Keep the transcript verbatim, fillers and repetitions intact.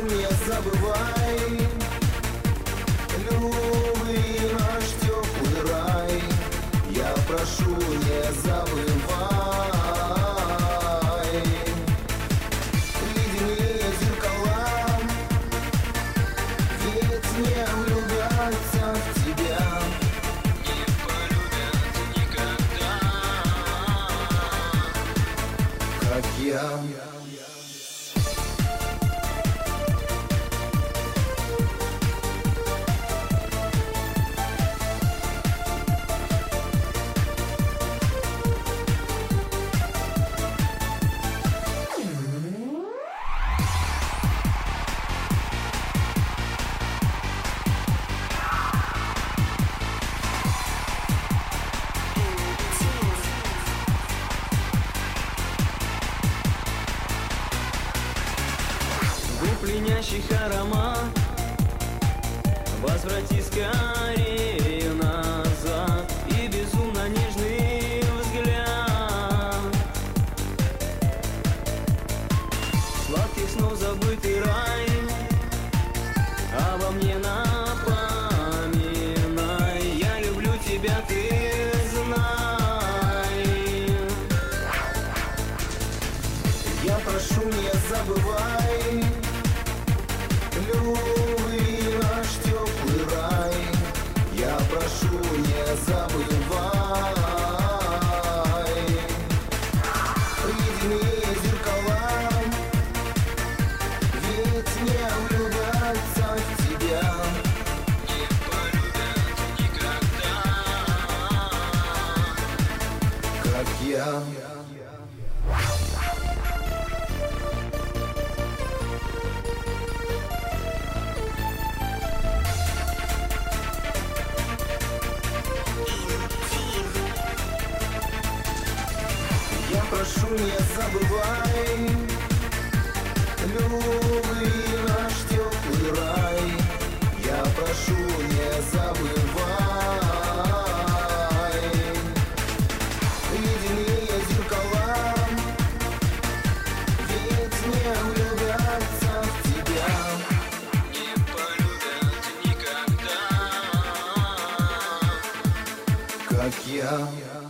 не забывай, любви наш теплый рай. Я прошу, не забывай. Ледяные зеркала, ведь не влюбятся в тебя, не полюбят никогда, как я. пленящих аромат, возврати скорее назад и безумно нежный взгляд. Сладких снов забытый рай, обо мне напоминай. Я люблю тебя, ты знай. Я прошу, не забывай, любви наш теплый рай. Я прошу, не забывай. Ледяные зеркала, ведь не влюбятся в тебя, не полюбят никогда, как я. Я прошу, не забывай, любви наш теплый рай. Я прошу, не забывай. Ледяные зеркала, ведь не влюбятся в тебя, не полюбят никогда, как я.